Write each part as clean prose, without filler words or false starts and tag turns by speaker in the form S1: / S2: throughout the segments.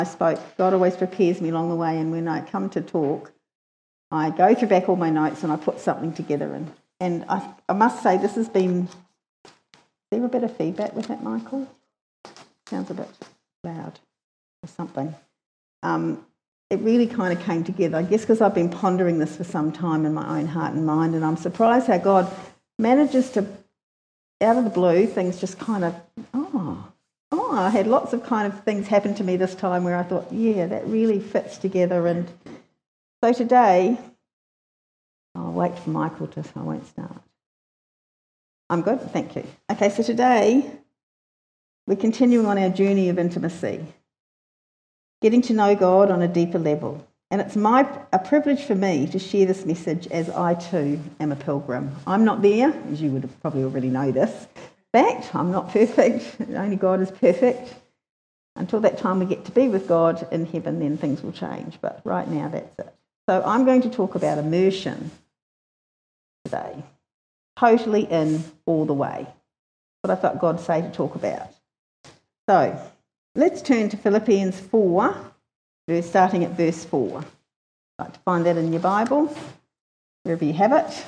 S1: I spoke. God always prepares me along the way, and when I come to talk, I go through back all my notes and I put something together. And I must say, this has been... Is there a bit of feedback with that, Michael? Sounds a bit loud or something. It really kind of came together, I guess, because I've been pondering this for some time in my own heart and mind, and I'm surprised how God manages to, out of the blue, things just kind of, I had lots of kind of things happen to me this time where I thought, yeah, that really fits together. And so today, I'll wait for Michael to, I won't start. I'm good, thank you. Okay, so today, we're continuing on our journey of intimacy, getting to know God on a deeper level. And it's a privilege for me to share this message as I too am a pilgrim. I'm not there, as you would have probably already know this. In fact, I'm not perfect. Only God is perfect. Until that time we get to be with God in heaven, then things will change. But right now, that's it. So I'm going to talk about immersion today. Totally in, all the way. What I felt God say to talk about. So let's turn to Philippians 4, starting at verse 4. I'd like to find that in your Bible, wherever you have it.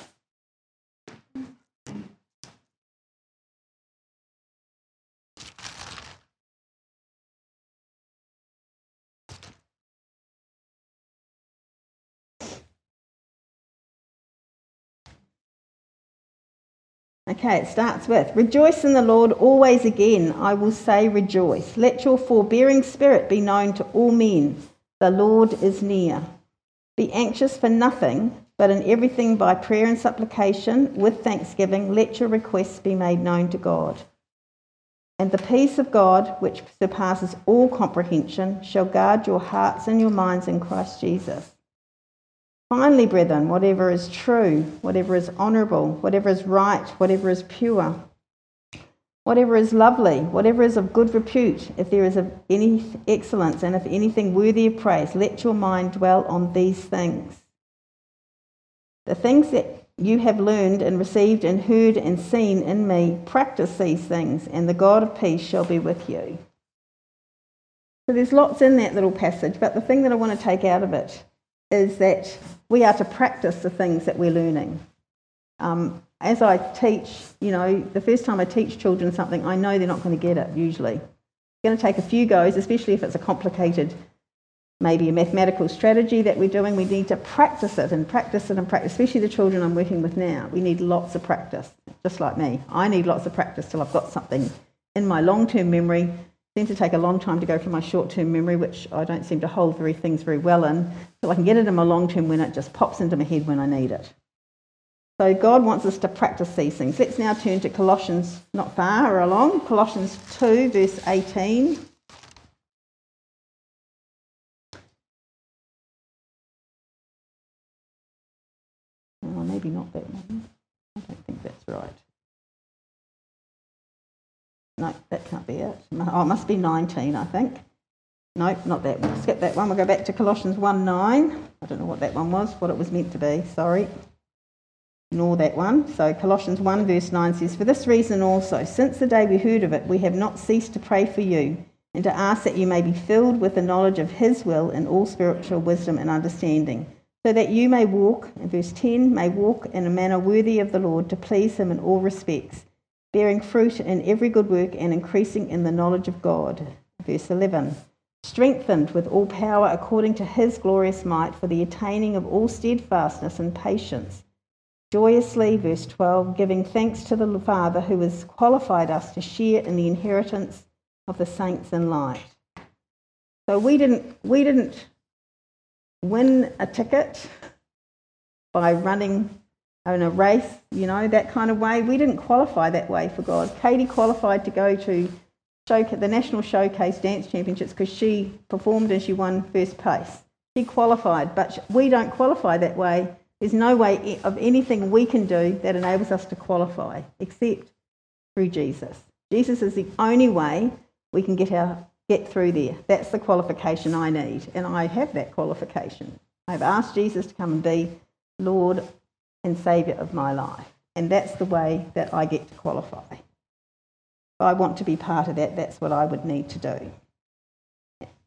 S1: Okay, it starts with, rejoice in the Lord always. Again, I will say rejoice. Let your forbearing spirit be known to all men. The Lord is near. Be anxious for nothing, but in everything by prayer and supplication, with thanksgiving, let your requests be made known to God. And the peace of God, which surpasses all comprehension, shall guard your hearts and your minds in Christ Jesus. Finally, brethren, whatever is true, whatever is honourable, whatever is right, whatever is pure, whatever is lovely, whatever is of good repute, if there is of any excellence, and if anything worthy of praise, let your mind dwell on these things. The things that you have learned and received and heard and seen in me, practice these things, and the God of peace shall be with you. So there's lots in that little passage, but the thing that I want to take out of it is that we are to practice the things that we're learning. As I teach, the first time I teach children something, I know they're not going to get it, usually. It's going to take a few goes, especially if it's a complicated, maybe a mathematical strategy that we're doing. We need to practice it and practice it and practice, especially the children I'm working with now. We need lots of practice, just like me. I need lots of practice till I've got something in my long-term memory. Seems to take a long time to go from my short-term memory, which I don't seem to hold things very well in, so I can get it in my long-term when it just pops into my head when I need it. So God wants us to practice these things. Let's now turn to Colossians, not far along, Colossians 2, verse 18. Oh, maybe not that one. I don't think that's right. No, that can't be it. Oh, it must be 19, I think. No, not that one. Skip that one. We'll go back to Colossians 1:9. I don't know what that one was, what it was meant to be. Sorry. Ignore that one. So Colossians 1 verse 9 says, for this reason also, since the day we heard of it, we have not ceased to pray for you and to ask that you may be filled with the knowledge of his will in all spiritual wisdom and understanding, so that you may walk, in verse 10, may walk in a manner worthy of the Lord, to please him in all respects, bearing fruit in every good work and increasing in the knowledge of God. Verse 11, strengthened with all power according to his glorious might for the attaining of all steadfastness and patience. Joyously, verse 12, giving thanks to the Father who has qualified us to share in the inheritance of the saints in light. So we didn't win a ticket by running in a race, that kind of way. We didn't qualify that way for God. Katie qualified to go to the National Showcase Dance Championships because she performed and she won first place. She qualified, but we don't qualify that way. There's no way of anything we can do that enables us to qualify except through Jesus. Jesus is the only way we can get through there. That's the qualification I need, and I have that qualification. I've asked Jesus to come and be Lord and Saviour of my life, and that's the way that I get to qualify. If I want to be part of that, that's what I would need to do.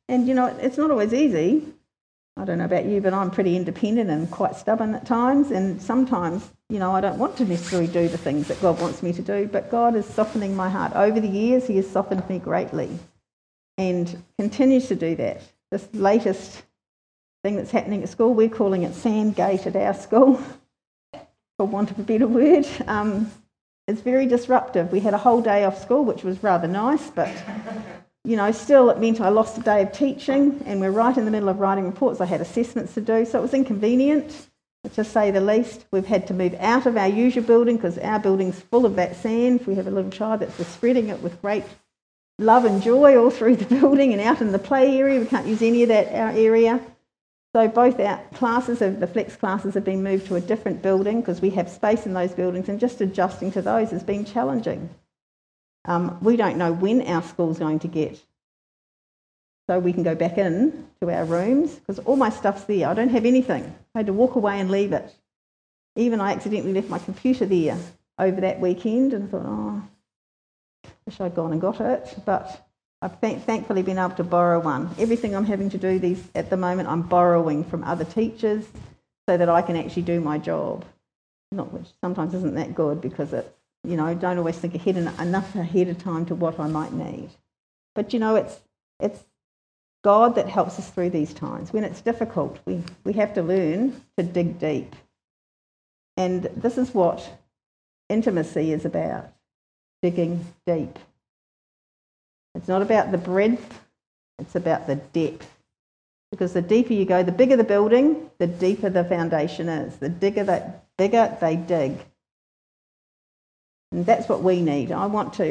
S1: And, it's not always easy. I don't know about you, but I'm pretty independent and quite stubborn at times. And sometimes, I don't want to necessarily do the things that God wants me to do, but God is softening my heart. Over the years, he has softened me greatly and continues to do that. This latest thing that's happening at school, we're calling it Sandgate at our school, for want of a better word. It's very disruptive. We had a whole day off school, which was rather nice, but still it meant I lost a day of teaching, and we're right in the middle of writing reports. I had assessments to do, so it was inconvenient, to say the least. We've had to move out of our usual building because our building's full of that sand. We have a little child that's just spreading it with great love and joy all through the building and out in the play area. We can't use any of that, our area. So both our classes, the flex classes, have been moved to a different building because we have space in those buildings, and just adjusting to those has been challenging. We don't know when our school's going to get so we can go back in to our rooms, because all my stuff's there. I don't have anything. I had to walk away and leave it. Even I accidentally left my computer there over that weekend, and I thought, wish I'd gone and got it. But I've thankfully been able to borrow one. Everything I'm having to do at the moment, I'm borrowing from other teachers so that I can actually do my job. Which sometimes isn't that good, because it's, don't always think enough ahead of time to what I might need. But it's God that helps us through these times. When it's difficult, we have to learn to dig deep. And this is what intimacy is about, digging deep. It's not about the breadth, it's about the depth. Because the deeper you go, the bigger the building, the deeper the foundation is. The bigger they dig. And that's what we need. I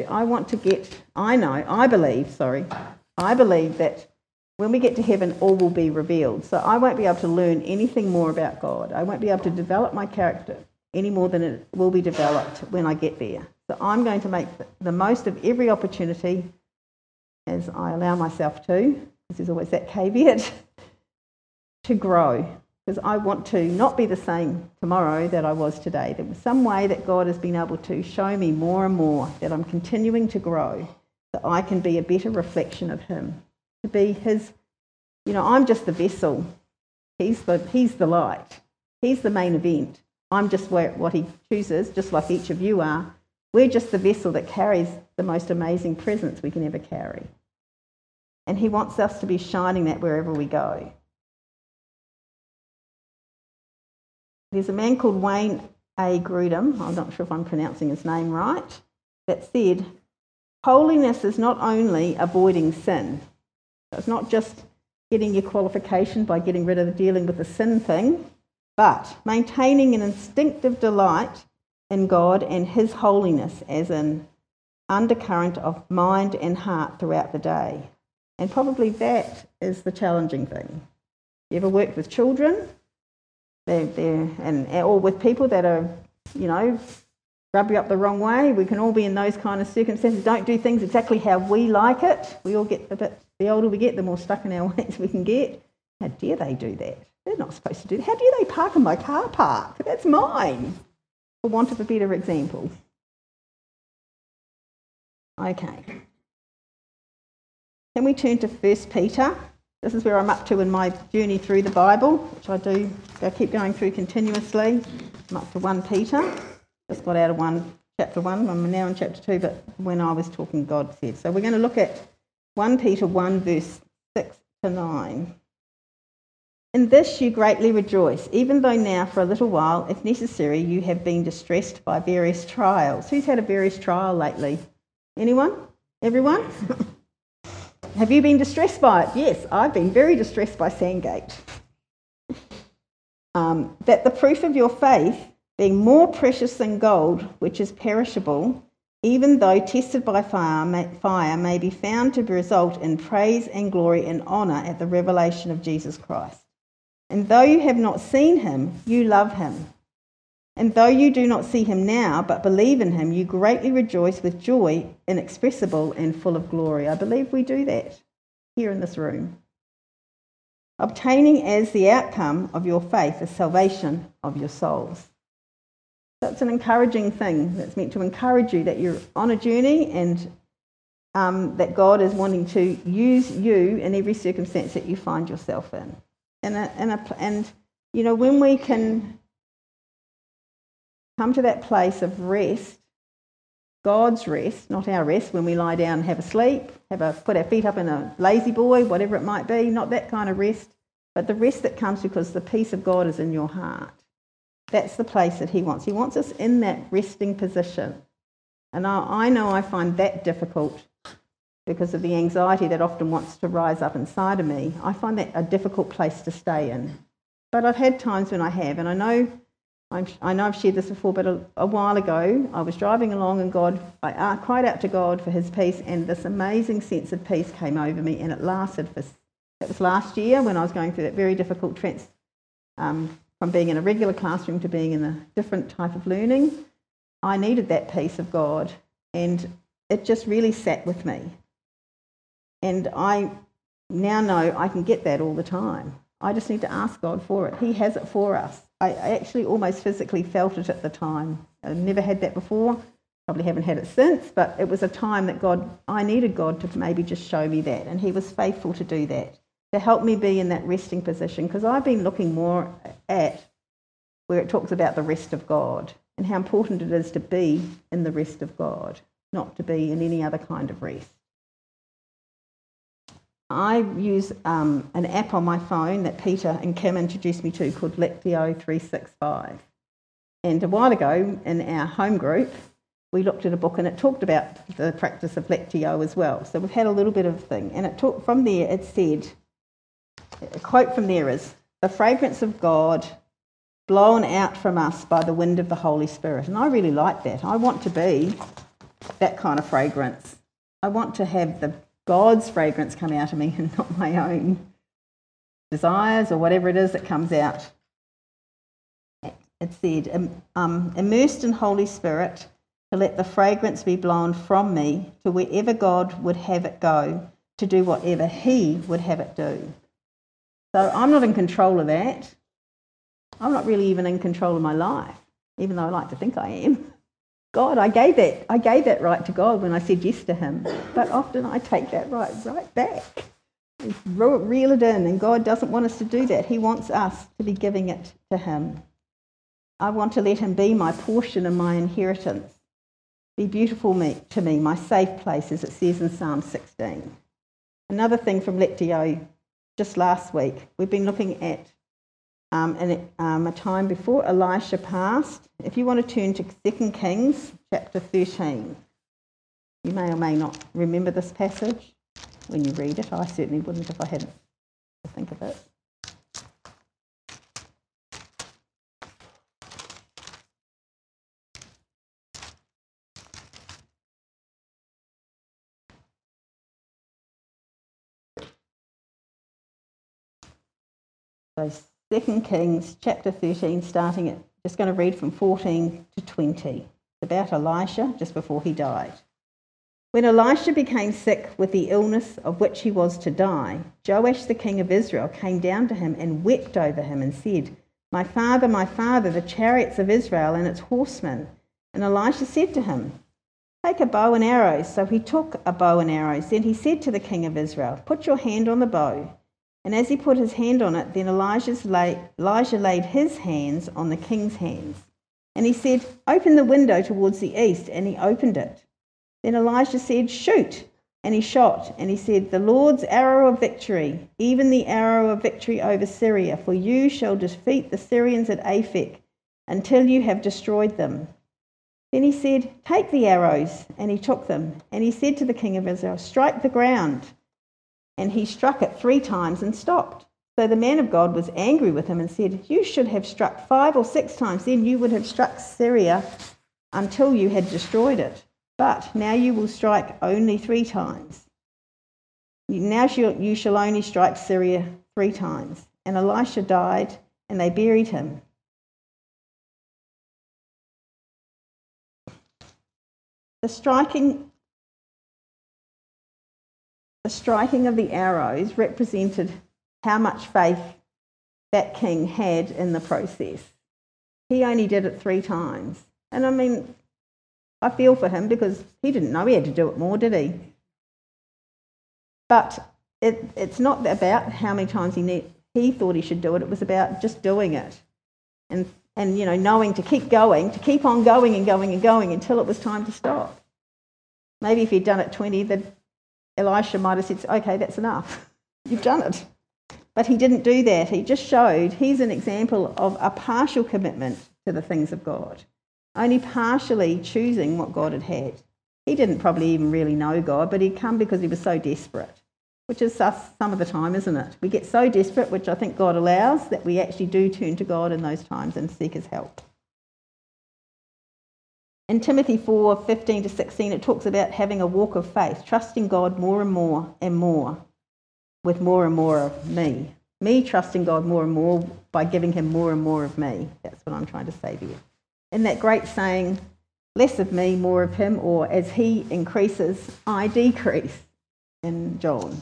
S1: believe that when we get to heaven, all will be revealed. So I won't be able to learn anything more about God. I won't be able to develop my character any more than it will be developed when I get there. So I'm going to make the most of every opportunity as I allow myself to, because there's always that caveat, to grow. Because I want to not be the same tomorrow that I was today. There was some way that God has been able to show me more and more that I'm continuing to grow, that I can be a better reflection of him. To be his, I'm just the vessel. He's the light. He's the main event. I'm just what he chooses, just like each of you are. We're just the vessel that carries the most amazing presence we can ever carry. And he wants us to be shining that wherever we go. There's a man called Wayne A. Grudem, I'm not sure if I'm pronouncing his name right, that said, holiness is not only avoiding sin. So it's not just getting your qualification by getting rid of the dealing with the sin thing, but maintaining an instinctive delight in God and his holiness as an undercurrent of mind and heart throughout the day. And probably that is the challenging thing. You ever worked with children? Or with people that are, rub you up the wrong way? We can all be in those kind of circumstances. Don't do things exactly how we like it. We all get the older we get, the more stuck in our ways we can get. How dare they do that? They're not supposed to do that. How dare they park in my car park? That's mine. For want of a better example. Okay. Can we turn to 1 Peter? This is where I'm up to in my journey through the Bible, which I keep going through continuously. I'm up to 1 Peter. Just got out of chapter 1. I'm now in chapter 2, but when I was talking, God said. So we're going to look at 1 Peter 1, verse 6 to 9. In this you greatly rejoice, even though now for a little while, if necessary, you have been distressed by various trials. Who's had a various trial lately? Anyone? Everyone? Have you been distressed by it? Yes, I've been very distressed by Sandgate. That the proof of your faith, being more precious than gold, which is perishable, even though tested by fire, may be found to result in praise and glory and honour at the revelation of Jesus Christ. And though you have not seen him, you love him. And though you do not see him now, but believe in him, you greatly rejoice with joy inexpressible and full of glory. I believe we do that here in this room. Obtaining as the outcome of your faith the salvation of your souls. So it's an encouraging thing that's meant to encourage you that you're on a journey and that God is wanting to use you in every circumstance that you find yourself in. And you know, when we can come to that place of rest, God's rest, not our rest, when we lie down and have a sleep, put our feet up in a lazy boy, whatever it might be, not that kind of rest, but the rest that comes because the peace of God is in your heart. That's the place that he wants. He wants us in that resting position. And I know I find that difficult because of the anxiety that often wants to rise up inside of me. I find that a difficult place to stay in. But I've had times when I have, and I know I've shared this before, but a while ago I was driving along and I cried out to God for his peace, and this amazing sense of peace came over me, and it was last year when I was going through that very difficult from being in a regular classroom to being in a different type of learning. I needed that peace of God, and it just really sat with me. And I now know I can get that all the time. I just need to ask God for it. He has it for us. I actually almost physically felt it at the time. I've never had that before, probably haven't had it since, but it was a time that I needed God to maybe just show me that, and he was faithful to do that, to help me be in that resting position, because I've been looking more at where it talks about the rest of God and how important it is to be in the rest of God, not to be in any other kind of rest. I use an app on my phone that Peter and Kim introduced me to called Lectio 365. And a while ago in our home group, we looked at a book and it talked about the practice of Lectio as well. So we've had a little bit of thing. And from there it said, a quote from there is, "The fragrance of God blown out from us by the wind of the Holy Spirit." And I really like that. I want to be that kind of fragrance. I want to have God's fragrance come out of me and not my own desires or whatever it is that comes out. It said, immersed in Holy Spirit, to let the fragrance be blown from me to wherever God would have it go, to do whatever he would have it do. So I'm not in control of that. I'm not really even in control of my life, even though I like to think I am. God, I gave that right to God when I said yes to him. But often I take that right back. Reel it in, and God doesn't want us to do that. He wants us to be giving it to him. I want to let him be my portion and my inheritance. Be beautiful to me, my safe place, as it says in Psalm 16. Another thing from Lectio, just last week, we've been looking at a time before Elisha passed. If you want to turn to 2 Kings chapter 13, you may or may not remember this passage when you read it. I certainly wouldn't if I hadn't to think of it. So 2 Kings chapter 13, starting at, just going to read from 14 to 20. It's about Elisha just before he died. When Elisha became sick with the illness of which he was to die, Joash the king of Israel came down to him and wept over him and said, my father, the chariots of Israel and its horsemen. And Elisha said to him, take a bow and arrows. So he took a bow and arrows. Then he said to the king of Israel, put your hand on the bow. And as he put his hand on it, then Elijah laid his hands on the king's hands. And he said, open the window towards the east. And he opened it. Then Elisha said, shoot. And he shot. And he said, the Lord's arrow of victory, even the arrow of victory over Syria, for you shall defeat the Syrians at Aphek until you have destroyed them. Then he said, take the arrows. And he took them. And he said to the king of Israel, strike the ground. And he struck it 3 times and stopped. So the man of God was angry with him and said, you should have struck 5 or 6 times, then you would have struck Syria until you had destroyed it. But now you will strike only 3 times. Now you shall only strike Syria 3 times. And Elisha died, and they buried him. The striking of the arrows represented how much faith that king had in the process. He only did it 3 times. And I mean, I feel for him because he didn't know he had to do it more, did he? But it's not about how many times he thought he should do it. It was about just doing it. And knowing to keep going, to keep on going and going and going until it was time to stop. Maybe if he'd done it 20, then Elisha might have said, okay, that's enough. You've done it. But he didn't do that. He just showed he's an example of a partial commitment to the things of God, only partially choosing what God had had. He didn't probably even really know God, but he'd come because he was so desperate, which is us some of the time, isn't it? We get so desperate, which I think God allows, that we actually do turn to God in those times and seek his help. In Timothy 4:15-16, it talks about having a walk of faith, trusting God more and more and more, with more and more of me. Me trusting God more and more by giving him more and more of me. That's what I'm trying to say to you. In that great saying, less of me, more of him, or as he increases, I decrease, in John.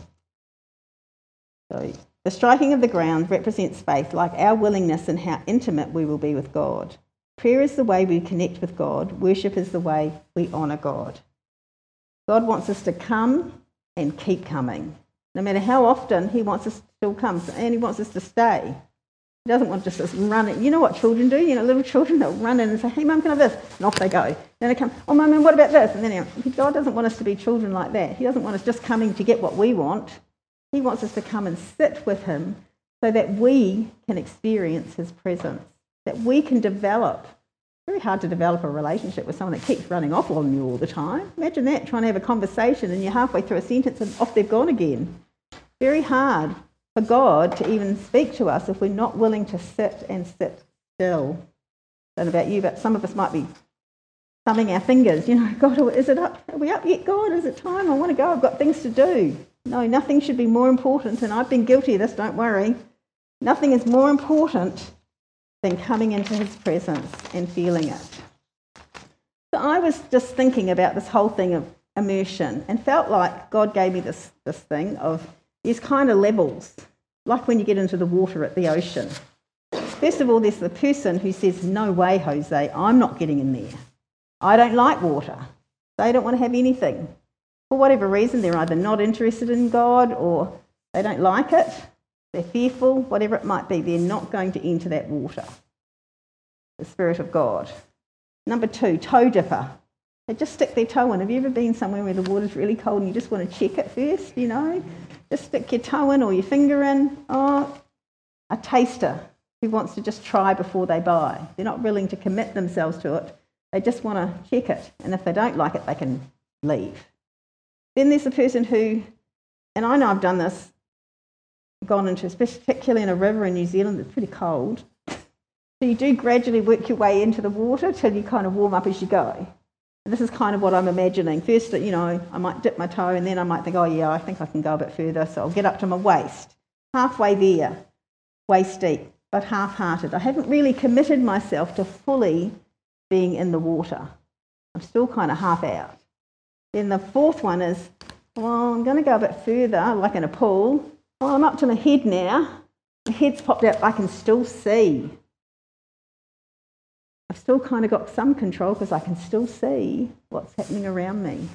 S1: So the striking of the ground represents faith, like our willingness and how intimate we will be with God. Prayer is the way we connect with God. Worship is the way we honour God. God wants us to come and keep coming. No matter how often, he wants us to still come, and he wants us to stay. He doesn't want just us running. You know what children do? Little children, they'll run in and say, hey, Mum, can I have this? And off they go. Then they come, oh, Mum, and what about this? And then God doesn't want us to be children like that. He doesn't want us just coming to get what we want. He wants us to come and sit with him so that we can experience his presence, that we can develop. It's very hard to develop a relationship with someone that keeps running off on you all the time. Imagine that, trying to have a conversation and you're halfway through a sentence and off they've gone again. Very hard for God to even speak to us if we're not willing to sit still. I don't know about you, but some of us might be thumbing our fingers. God, is it up? Are we up yet, God? Is it time? I want to go. I've got things to do. No, nothing should be more important, and I've been guilty of this, don't worry. Nothing is more important than coming into his presence and feeling it. So I was just thinking about this whole thing of immersion and felt like God gave me this thing of these kind of levels, like when you get into the water at the ocean. First of all, there's the person who says, no way, Jose, I'm not getting in there. I don't like water. They don't want to have anything. For whatever reason, they're either not interested in God or they don't like it. They're fearful, whatever it might be. They're not going to enter that water. The Spirit of God. Number 2, toe dipper. They just stick their toe in. Have you ever been somewhere where the water's really cold and you just want to check it first, Just stick your toe in or your finger in. Oh, a taster who wants to just try before they buy. They're not willing to commit themselves to it. They just want to check it. And if they don't like it, they can leave. Then there's the person who, and I know I've done this, gone into, particularly in a river in New Zealand, it's pretty cold. So you do gradually work your way into the water till you kind of warm up as you go. And this is kind of what I'm imagining. First, I might dip my toe and then I might think, oh yeah, I think I can go a bit further. So I'll get up to my waist. Halfway there, waist deep, but half-hearted. I haven't really committed myself to fully being in the water. I'm still kind of half out. Then the fourth one is, well, I'm going to go a bit further, like in a pool. Well, I'm up to my head now. My head's popped out. I can still see. I've still kind of got some control because I can still see what's happening around me.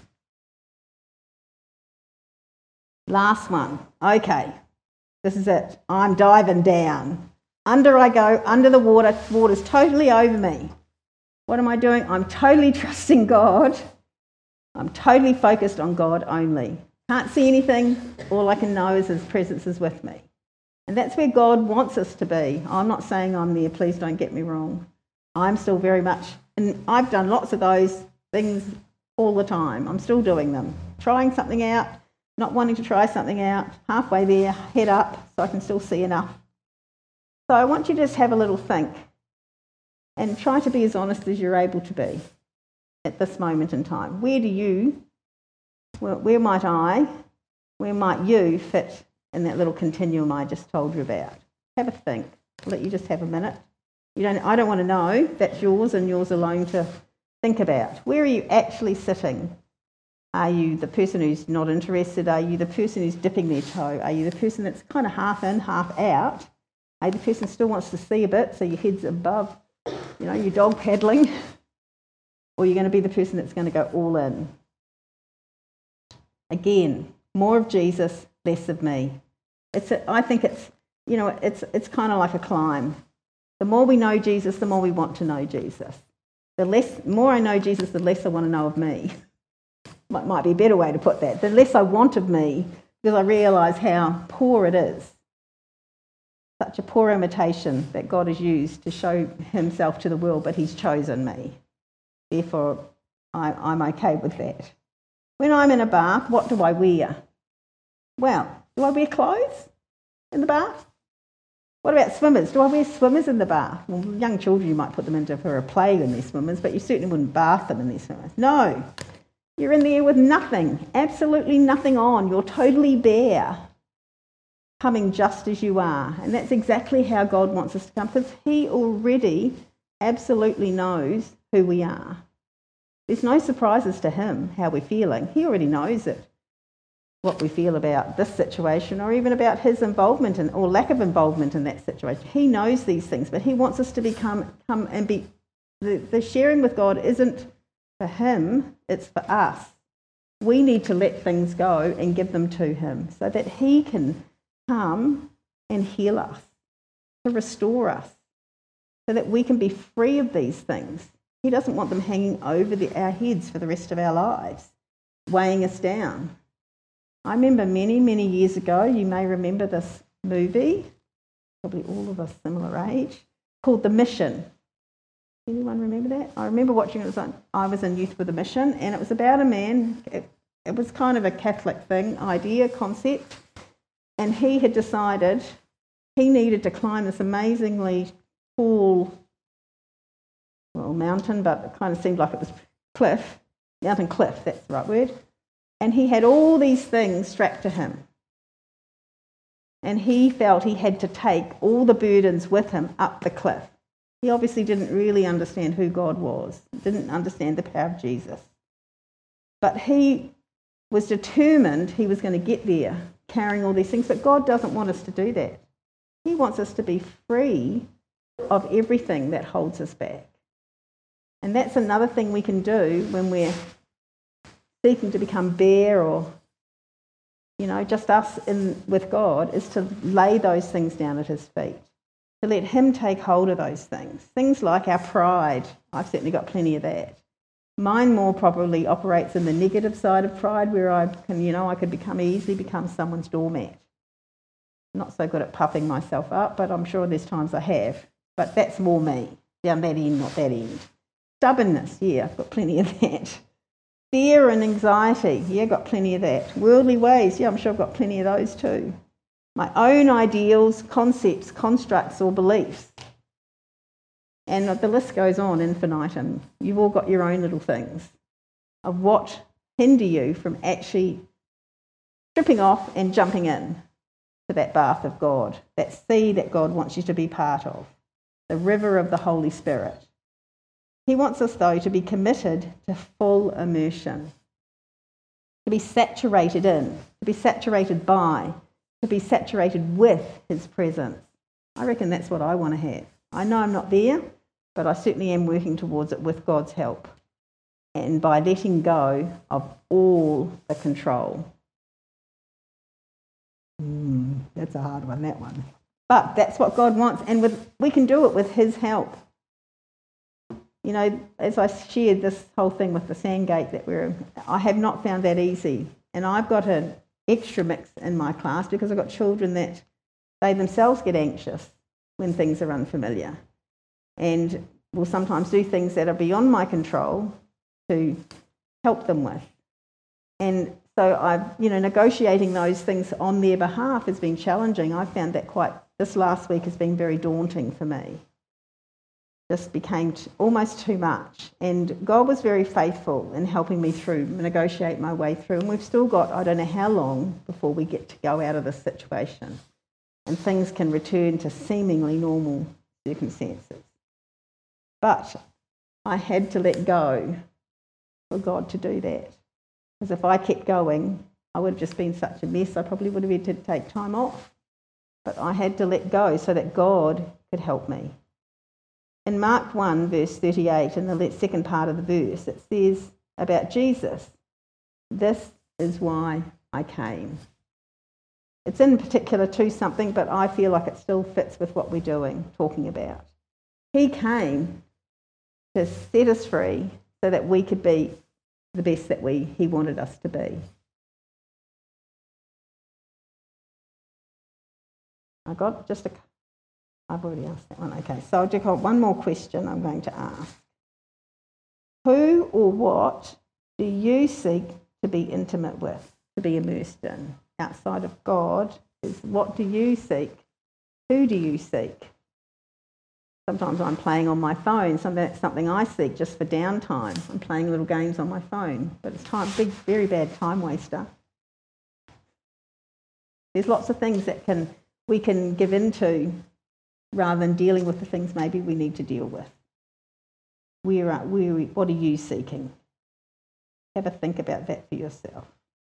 S1: Last one. Okay, this is it. I'm diving down. Under I go, under the water. Water's totally over me. What am I doing? I'm totally trusting God. I'm totally focused on God only. Can't see anything. All I can know is his presence is with me. And that's where God wants us to be. I'm not saying I'm there, please don't get me wrong. I'm still very much, and I've done lots of those things all the time. I'm still doing them. Trying something out, not wanting to try something out, halfway there, head up, so I can still see enough. So I want you to just have a little think and try to be as honest as you're able to be at this moment in time. Where might you fit in that little continuum I just told you about? Have a think. I'll let you just have a minute. I don't want to know. That's yours and yours alone to think about. Where are you actually sitting? Are you the person who's not interested? Are you the person who's dipping their toe? Are you the person that's kind of half in, half out? Are you the person who still wants to see a bit, so your head's above, your dog paddling? Or you're going to be the person that's going to go all in? Again, More of Jesus, less of me. I think it's kind of like a climb. The more we know Jesus, the more we want to know Jesus. The more I know Jesus, the less I want to know of me. Might be a better way to put that. The less I want of me, because I realise how poor it is. Such a poor imitation that God has used to show himself to the world, but he's chosen me. Therefore, I'm okay with that. When I'm in a bath, what do I wear? Well, do I wear clothes in the bath? What about swimmers? Do I wear swimmers in the bath? Well, young children, you might put them into for a play in their swimmers, but you certainly wouldn't bath them in their swimmers. No, you're in there with nothing, absolutely nothing on. You're totally bare, coming just as you are. And that's exactly how God wants us to come, because he already absolutely knows who we are. There's no surprises to him how we're feeling. He already knows it. What we feel about this situation, or even about his involvement or lack of involvement in that situation. He knows these things, but he wants us to come and be. The sharing with God isn't for him, it's for us. We need to let things go and give them to him so that he can come and heal us, to restore us, so that we can be free of these things. He doesn't want them hanging over our heads for the rest of our lives, weighing us down. I remember many, many years ago, you may remember this movie, probably all of us similar age, called The Mission. Anyone remember that? I remember watching it. I was in Youth with a Mission, and it was about a man. It was kind of a Catholic concept, and he had decided he needed to climb this amazingly tall, mountain, but it kind of seemed like it was mountain cliff, that's the right word. And he had all these things strapped to him. And he felt he had to take all the burdens with him up the cliff. He obviously didn't really understand who God was, didn't understand the power of Jesus. But he was determined he was going to get there, carrying all these things. But God doesn't want us to do that. He wants us to be free of everything that holds us back. And that's another thing we can do when we're seeking to become bare, or just us with God, is to lay those things down at his feet, to let him take hold of those things like our pride. I've certainly got plenty of that. Mine more probably operates in the negative side of pride, where I could easily become someone's doormat. I'm not so good at puffing myself up, but I'm sure there's times I have. But that's more me, down that end, not that end. Stubbornness, yeah, I've got plenty of that. Fear and anxiety, yeah, got plenty of that. Worldly ways, yeah, I'm sure I've got plenty of those too. My own ideals, concepts, constructs or beliefs. And the list goes on infinitum. You've all got your own little things of what hinder you from actually stripping off and jumping in to that bath of God, that sea that God wants you to be part of, the river of the Holy Spirit. He wants us, though, to be committed to full immersion, to be saturated in, to be saturated by, to be saturated with his presence. I reckon that's what I want to have. I know I'm not there, but I certainly am working towards it with God's help, and by letting go of all the control. That's a hard one, that one. But that's what God wants, and we can do it with his help. As I shared this whole thing with the Sandgate I have not found that easy. And I've got an extra mix in my class because I've got children that they themselves get anxious when things are unfamiliar, and will sometimes do things that are beyond my control to help them with. And so negotiating those things on their behalf has been challenging. I found that this last week has been very daunting for me. Just became almost too much. And God was very faithful in helping me negotiate my way through. And we've still got, I don't know how long before we get to go out of this situation and things can return to seemingly normal circumstances. But I had to let go for God to do that. Because if I kept going, I would have just been such a mess. I probably would have had to take time off. But I had to let go so that God could help me. In Mark 1, verse 38, in the second part of the verse, it says about Jesus, "This is why I came. It's in particular to something, but I feel like it still fits with what we're talking about. He came to set us free so that we could be the best that he wanted us to be. I've already asked that one. Okay, so I've got one more question I'm going to ask. Who or what do you seek to be intimate with, to be immersed in? Outside of God, what do you seek? Who do you seek? Sometimes I'm playing on my phone. That's something I seek just for downtime. I'm playing little games on my phone, but it's very bad time waster. There's lots of things that we can give into rather than dealing with the things maybe we need to deal with. What are you seeking? Have a think about that for yourself.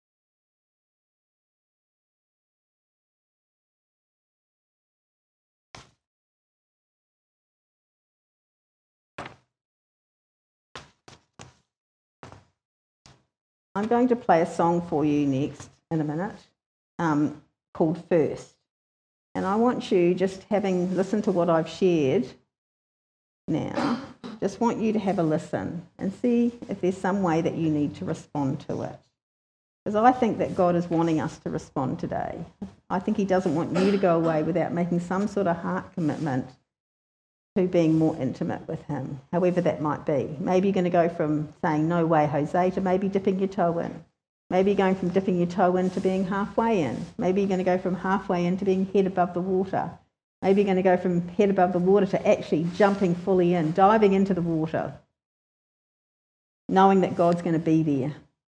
S1: I'm going to play a song for you next in a minute called First. And I want you, just having listened to what I've shared now, just want you to have a listen and see if there's some way that you need to respond to it. Because I think that God is wanting us to respond today. I think he doesn't want you to go away without making some sort of heart commitment to being more intimate with him, however that might be. Maybe you're going to go from saying, no way, Jose, to maybe dipping your toe in. Maybe you're going from dipping your toe in to being halfway in. Maybe you're going to go from halfway in to being head above the water. Maybe you're going to go from head above the water to actually jumping fully in, diving into the water, knowing that God's going to be there.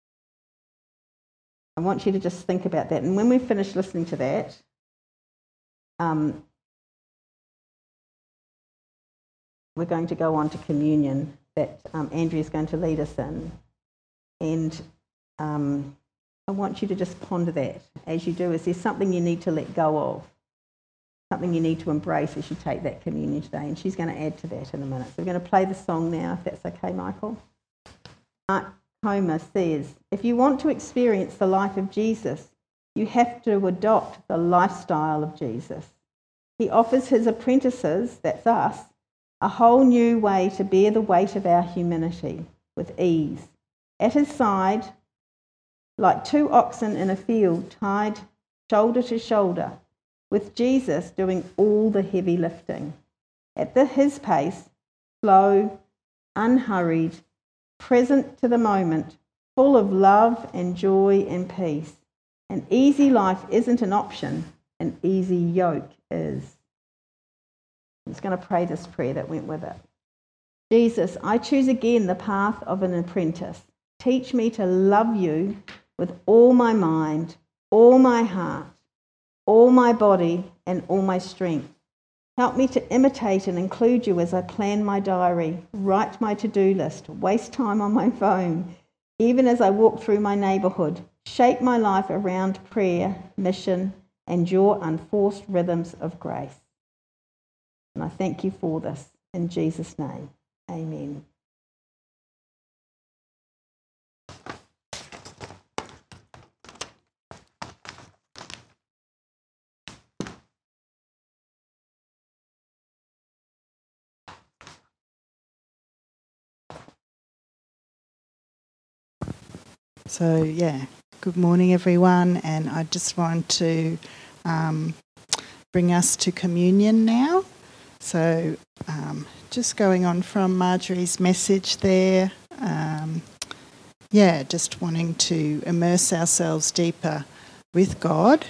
S1: I want you to just think about that. And when we've finished listening to that, we're going to go on to communion that Andrea's going to lead us in. And I want you to just ponder that as you do. Is there something you need to let go of? Something you need to embrace as you take that communion today? And she's going to add to that in a minute. So we're going to play the song now, if that's okay, Michael. Mark Homer says, if you want to experience the life of Jesus, you have to adopt the lifestyle of Jesus. He offers his apprentices, that's us, a whole new way to bear the weight of our humanity with ease. At his side, like two oxen in a field tied shoulder to shoulder, with Jesus doing all the heavy lifting. At his pace, slow, unhurried, present to the moment, full of love and joy and peace. An easy life isn't an option, an easy yoke is. I'm just going to pray this prayer that went with it. Jesus, I choose again the path of an apprentice. Teach me to love you with all my mind, all my heart, all my body, and all my strength. Help me to imitate and include you as I plan my diary, write my to-do list, waste time on my phone, even as I walk through my neighbourhood. Shape my life around prayer, mission, and your unforced rhythms of grace. And I thank you for this. In Jesus' name, amen.
S2: So, good morning, everyone. And I just want to bring us to communion now. So, just going on from Marjorie's message there, just wanting to immerse ourselves deeper with God.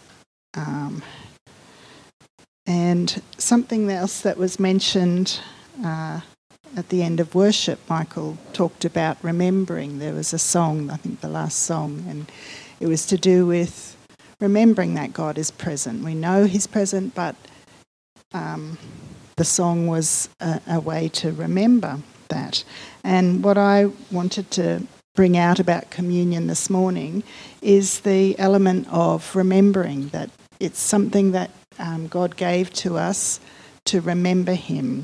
S2: And something else that was mentioned at the end of worship, Michael talked about remembering. There was a song, I think the last song, and it was to do with remembering that God is present. We know he's present, but the song was a way to remember that. And what I wanted to bring out about communion this morning is the element of remembering, that it's something that God gave to us to remember him.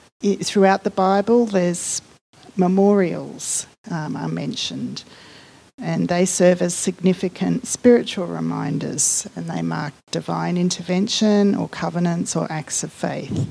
S2: Throughout the Bible, there's memorials are mentioned. and they serve as significant spiritual reminders, and they mark divine intervention or covenants or acts of faith.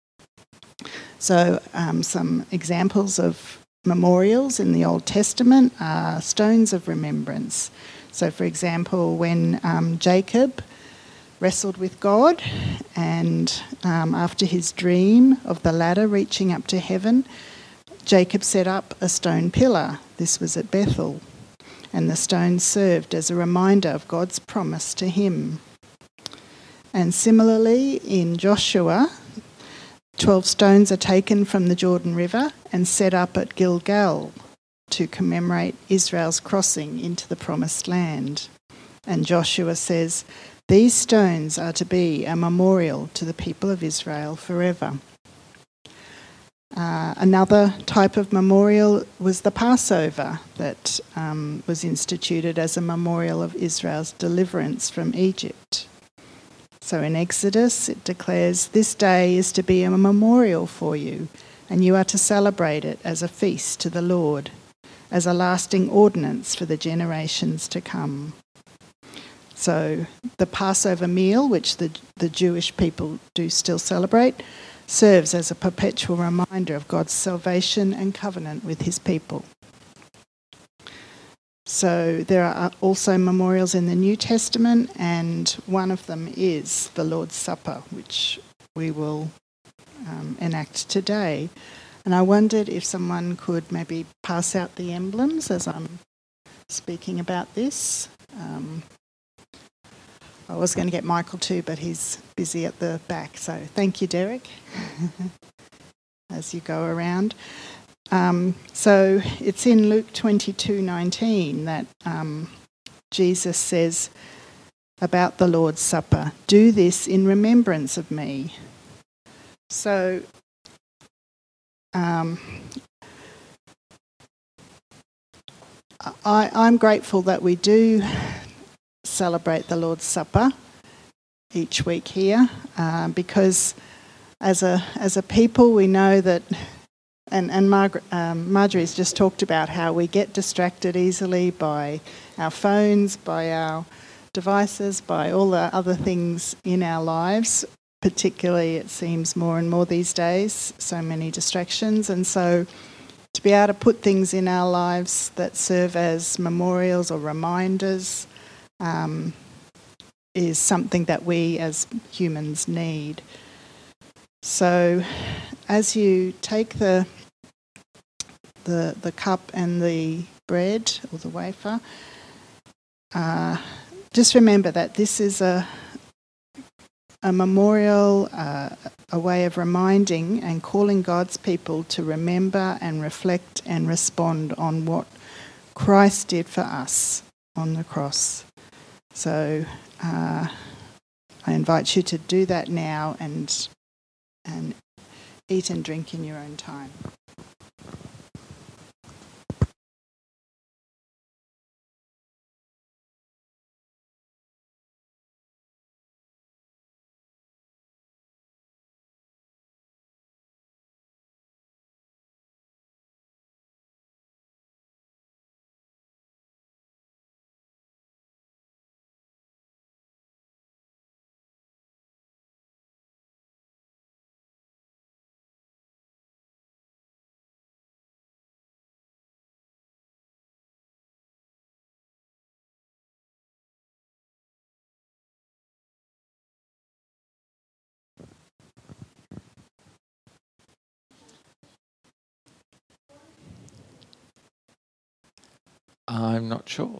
S2: So some examples of memorials in the Old Testament are stones of remembrance. So for example, when Jacob wrestled with God, and after his dream of the ladder reaching up to heaven, Jacob set up a stone pillar. This was at Bethel, and the stone served as a reminder of God's promise to him. And similarly, in Joshua, 12 stones are taken from the Jordan River and set up at Gilgal to commemorate Israel's crossing into the Promised Land. And Joshua says, "These stones are to be a memorial to the people of Israel forever." Another type of memorial was the Passover that was instituted as a memorial of Israel's deliverance from Egypt. So in Exodus it declares, "This day is to be a memorial for you, and you are to celebrate it as a feast to the Lord, as a lasting ordinance for the generations to come." So the Passover meal, which the Jewish people do still celebrate, serves as a perpetual reminder of God's salvation and covenant with his people. So there are also memorials in the New Testament, and one of them is the Lord's Supper, which we will enact today. And I wondered if someone could maybe pass out the emblems as I'm speaking about this. I was going to get Michael too, but he's busy at the back. So thank you, Derek, as you go around. So it's in Luke 22:19 that Jesus says about the Lord's Supper, "Do this in remembrance of me." So I'm grateful that we do celebrate the Lord's Supper each week here, because as a people we know that, and Marjorie's just talked about how we get distracted easily by our phones, by our devices, by all the other things in our lives. Particularly, it seems more and more these days, so many distractions, and so to be able to put things in our lives that serve as memorials or reminders is something that we as humans need. So as you take the cup and the bread or the wafer, just remember that this is a memorial, a way of reminding and calling God's people to remember and reflect and respond on what Christ did for us on the cross. So I invite you to do that now and eat and drink in your own time.
S3: I'm not sure.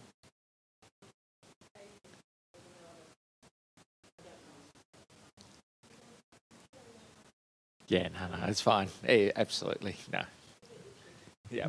S3: Yeah, no, it's fine. Yeah, absolutely, no. Yeah.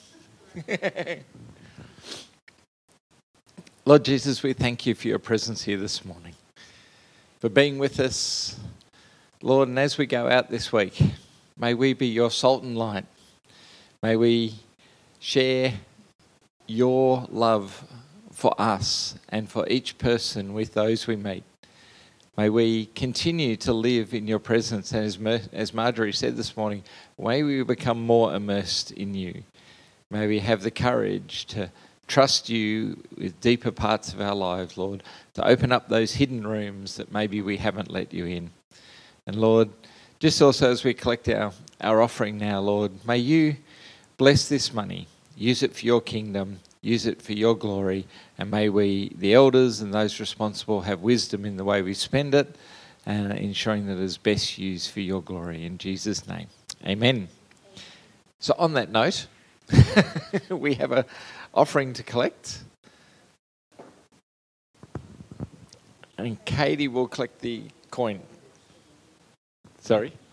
S3: Lord Jesus, we thank you for your presence here this morning, for being with us, Lord, and as we go out this week, may we be your salt and light. May we share your love for us and for each person with those we meet. May we continue to live in your presence, and as Marjorie said this morning, may we become more immersed in you. May we have the courage to trust you with deeper parts of our lives, Lord, to open up those hidden rooms that maybe we haven't let you in. And Lord, just also as we collect our offering now, Lord, may you bless this money, use it for your kingdom, use it for your glory, and may we, the elders and those responsible, have wisdom in the way we spend it, and ensuring that it is best used for your glory. In Jesus' name, amen. So on that note, we have an offering to collect. And Katie will collect the coin. Sorry?